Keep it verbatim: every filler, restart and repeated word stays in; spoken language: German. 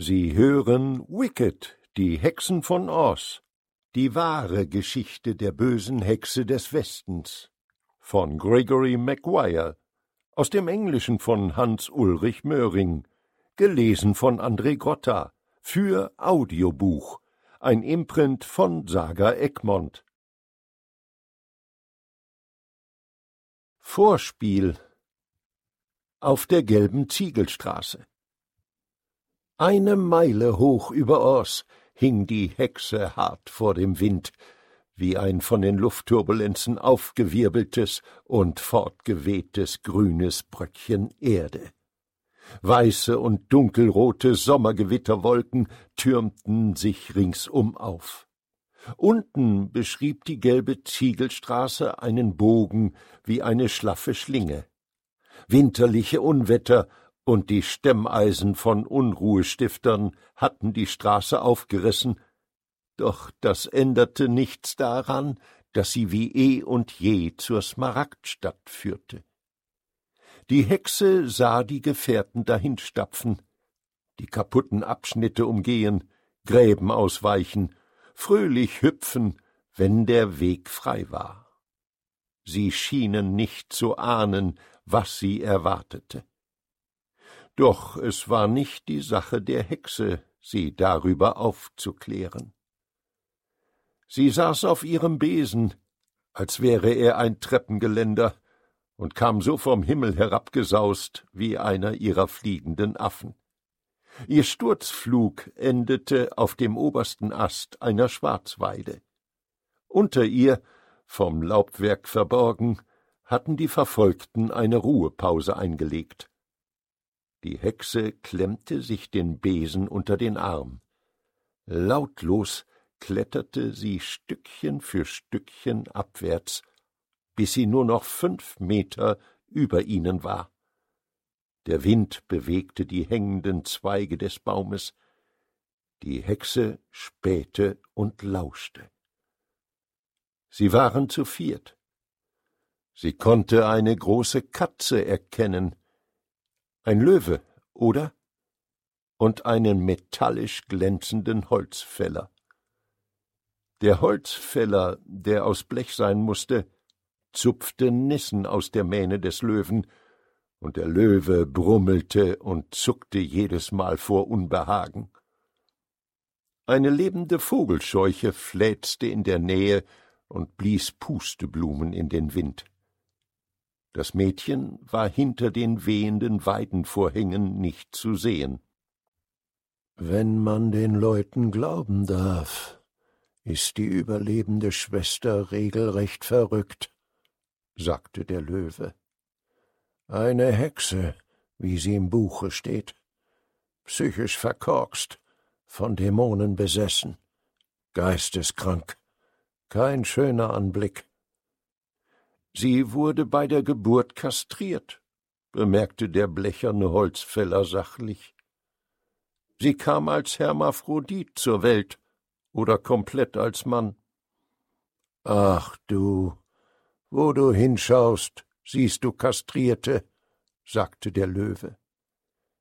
Sie hören Wicked, die Hexen von Oz, die wahre Geschichte der bösen Hexe des Westens, von Gregory Maguire, aus dem Englischen von Hans-Ulrich Möhring, gelesen von André Grotta, für Audiobuch, ein Imprint von Saga Egmont. Vorspiel. Auf der gelben Ziegelstraße. Eine Meile hoch über Oz hing die Hexe hart vor dem Wind, wie ein von den Luftturbulenzen aufgewirbeltes und fortgewehtes grünes Bröckchen Erde. Weiße und dunkelrote Sommergewitterwolken türmten sich ringsum auf. Unten beschrieb die gelbe Ziegelstraße einen Bogen wie eine schlaffe Schlinge. Winterliche Unwetter und die Stemmeisen von Unruhestiftern hatten die Straße aufgerissen, doch das änderte nichts daran, dass sie wie eh und je zur Smaragdstadt führte. Die Hexe sah die Gefährten dahinstapfen, die kaputten Abschnitte umgehen, Gräben ausweichen, fröhlich hüpfen, wenn der Weg frei war. Sie schienen nicht zu ahnen, was sie erwartete. Doch es war nicht die Sache der Hexe, sie darüber aufzuklären. Sie saß auf ihrem Besen, als wäre er ein Treppengeländer, und kam so vom Himmel herabgesaust wie einer ihrer fliegenden Affen. Ihr Sturzflug endete auf dem obersten Ast einer Schwarzweide. Unter ihr, vom Laubwerk verborgen, hatten die Verfolgten eine Ruhepause eingelegt. Die Hexe klemmte sich den Besen unter den Arm. Lautlos kletterte sie Stückchen für Stückchen abwärts, bis sie nur noch fünf Meter über ihnen war. Der Wind bewegte die hängenden Zweige des Baumes. Die Hexe spähte und lauschte. Sie waren zu viert. Sie konnte eine große Katze erkennen, ein Löwe, oder? Und einen metallisch glänzenden Holzfäller. Der Holzfäller, der aus Blech sein mußte, zupfte Nissen aus der Mähne des Löwen, und der Löwe brummelte und zuckte jedes Mal vor Unbehagen. Eine lebende Vogelscheuche fläzte in der Nähe und blies Pusteblumen in den Wind. Das Mädchen war hinter den wehenden Weidenvorhängen nicht zu sehen. »Wenn man den Leuten glauben darf, ist die überlebende Schwester regelrecht verrückt«, sagte der Löwe. »Eine Hexe, wie sie im Buche steht, psychisch verkorkst, von Dämonen besessen, geisteskrank, kein schöner Anblick.« »Sie wurde bei der Geburt kastriert«, bemerkte der blecherne Holzfäller sachlich. »Sie kam als Hermaphrodit zur Welt oder komplett als Mann.« »Ach du, wo du hinschaust, siehst du Kastrierte«, sagte der Löwe.